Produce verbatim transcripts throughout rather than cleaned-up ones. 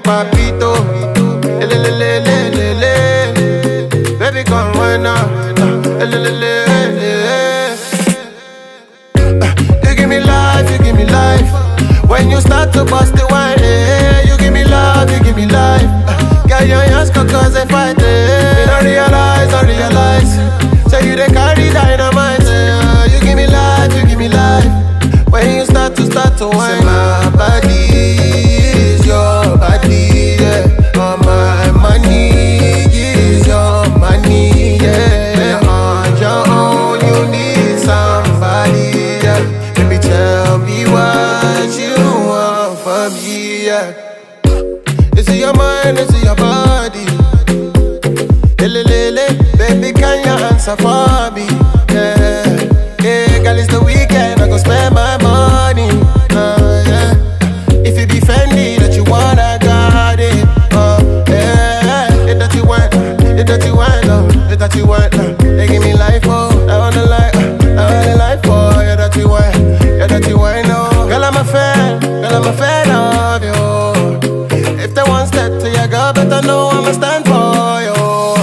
papito. Le le le le le le. Baby, come right now. Le le le le. You give me life, you give me life. When you start to bust the wine, eh, you give me love, you give me life. Girl, your hands cause they fight, eh. I realize, I realize. So you they carry dynamite, eh. You give me life, you give me life. When you start to start to wine, so my body is your body, yeah. All my money is your money, yeah. On your own, you need somebody, yeah. Baby, tell me what you want from me, yeah. Is it your mind, is it your body? Lelelele, baby, can you answer for me? Yeah, yeah, girl, it's the weekend, I go spend my money. Uh, yeah. If it be Fendi that you want, I got it. Uh, yeah, it that you want, it that you want, uh, it that you want. Uh, they give me life, oh, I wanna life, uh, I wanna life, oh, yeah, that you want, yeah, that you want, no. Girl, I'm a fan, girl, I'm a fan of you. If they want step to your girl, better know I'ma stand for you.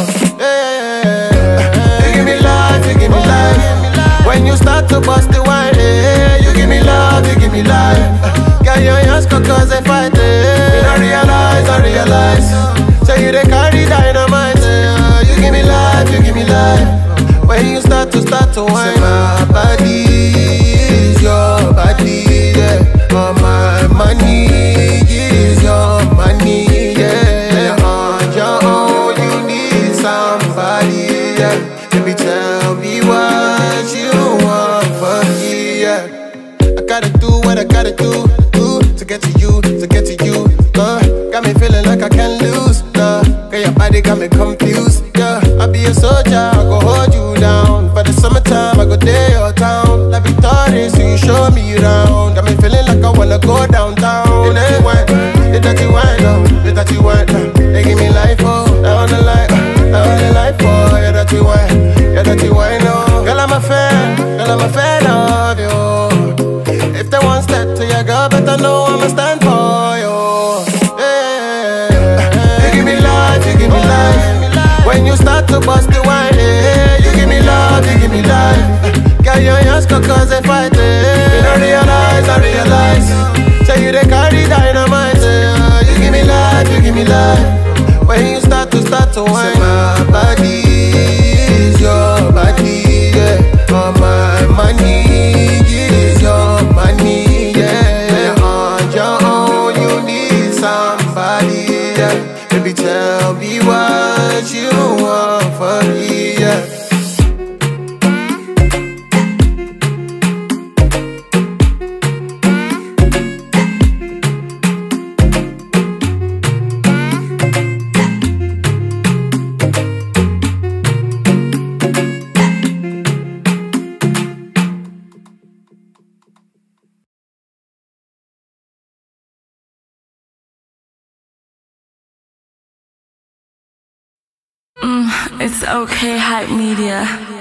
When you start to bust the wine, eh, you give me love, you give me life. Girl, your hands cause they fight, eh. I realize, I realize. So you they carry dynamite, eh. You give me life, you give me life. When you start to start to wine, so my body is your body, yeah. All my money is your money, yeah. On your own, you need somebody, yeah. Baby, tell me what you want from me, yeah. I gotta do what I gotta do, do to get to you, to get to you. Uh, got me feeling like I can't lose, nah. Girl, your body got me confused, yeah. I'll be a soldier, I go hold you down. For the summertime, I go day your town. Like Victoria, so you show me around. Got me feeling like I wanna go downtown. It that you want, it that you want, oh, it that you want. Uh, they give me life, oh, I wanna life, uh, I wanna life, oh, yeah, that you want. Yeah, that you ain't know. Girl, I'm a fan, girl, I'm a fan of you. If they want step to your girl, better know I'ma stand for you. Yeah, you give me life, you give me life. When you start to bust the wine, yeah, you give me love, you give me life. Girl, your hands cause they fight, yeah. I realize, I realize. So you they carry dynamite, yeah. You give me life, you give me life. When you start to start to wine, so my body is your body, yeah. All my money is your money, yeah. On your own, you need somebody, yeah. Baby, tell me what you want from me, yeah. Mm, it's okay, Hype Media.